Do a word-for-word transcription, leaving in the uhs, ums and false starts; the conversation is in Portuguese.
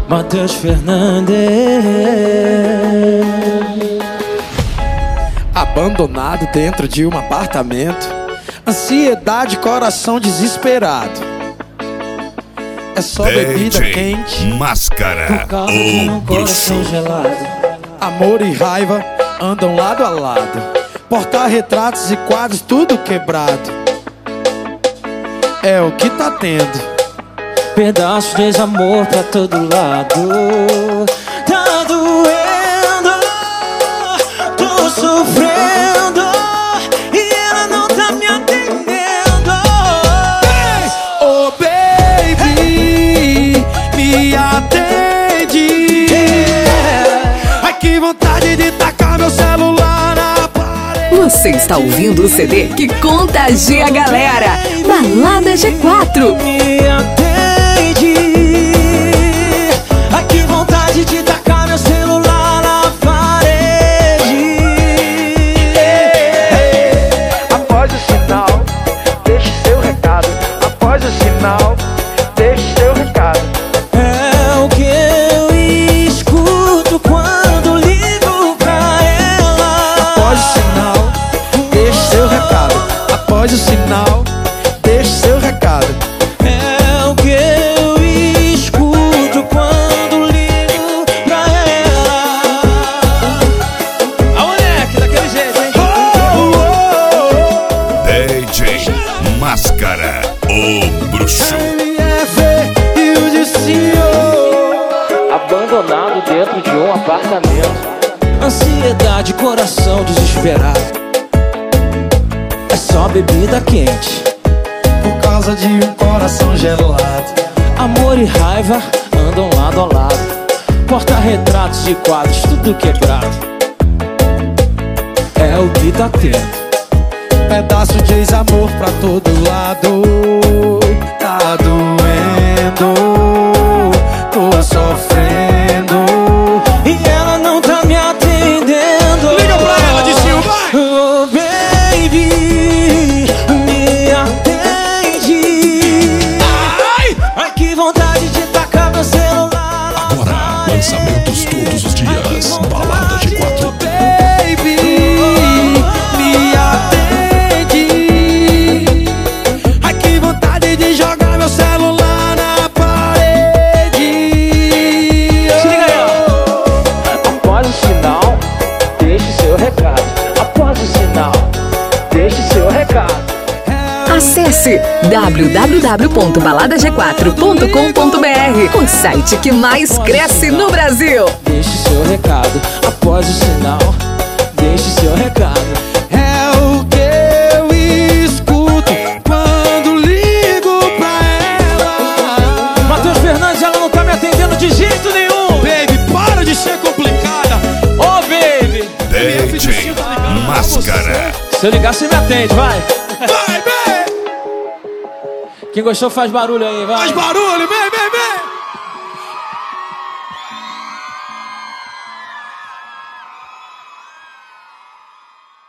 Matheus Fernandes. Abandonado dentro de um apartamento, ansiedade, coração desesperado. É só bebida quente, Máscara, o bruxo. Amor e raiva andam lado a lado, porta-retratos e quadros tudo quebrado. É o que tá tendo. Pedaços de desamor pra todo lado. Tá doendo, tô sofrendo e ela não tá me atendendo. Hey! Oh baby, me atende. Yeah. Ai que vontade de tacar meu celular na parede. Você está ouvindo o C D que contagia a galera. Balada G quatro. Me atende. Ai que vontade de tacar meu celular na parede. Após o sinal, deixe seu recado. Após o sinal, deixe seu recado. É o que eu escuto quando ligo pra ela. Após o sinal, deixe seu recado. Após o sinal, deixe seu recado. É o que eu escuto quando ligo pra ela. A moleque, daquele jeito, hein? Oh, oh, D J Máscara, o bruxo. M F e o Dicinho. Abandonado dentro de um apartamento. Ansiedade, coração desesperado. É só bebida quente, Por causa de um coração gelado. amor e raiva andam lado a lado. Porta-retratos de quadros, tudo quebrado. É o que tá tendo. Pedaço de ex-amor pra todo lado. Tá doendo, tô sofrendo E ela não tá me atendendo. Liga pra ela, Dicinho, vai! Oh baby, me atende. Ai! Ai que vontade de tacar meu celular. Agora, lançamentos todos os dias. Balada G quatro. Baby, me atende. Ai que vontade de jogar meu celular na parede. Se liga aí, ó. Após o sinal, deixe seu recado. Após o sinal, deixe seu recado. Acesse w w w ponto balada g quatro ponto com ponto b r, o site que mais cresce no Brasil. Deixe seu recado. Após o sinal, deixe seu recado. É o que eu escuto quando ligo pra ela. Matheus Fernandes, ela não tá me atendendo de jeito nenhum. Baby, para de ser complicada. Ô oh, baby, D J Máscara. se eu ligar você me atende, vai. Vai, baby. Quem gostou faz barulho aí, vai. Faz barulho, vem, vem, vem.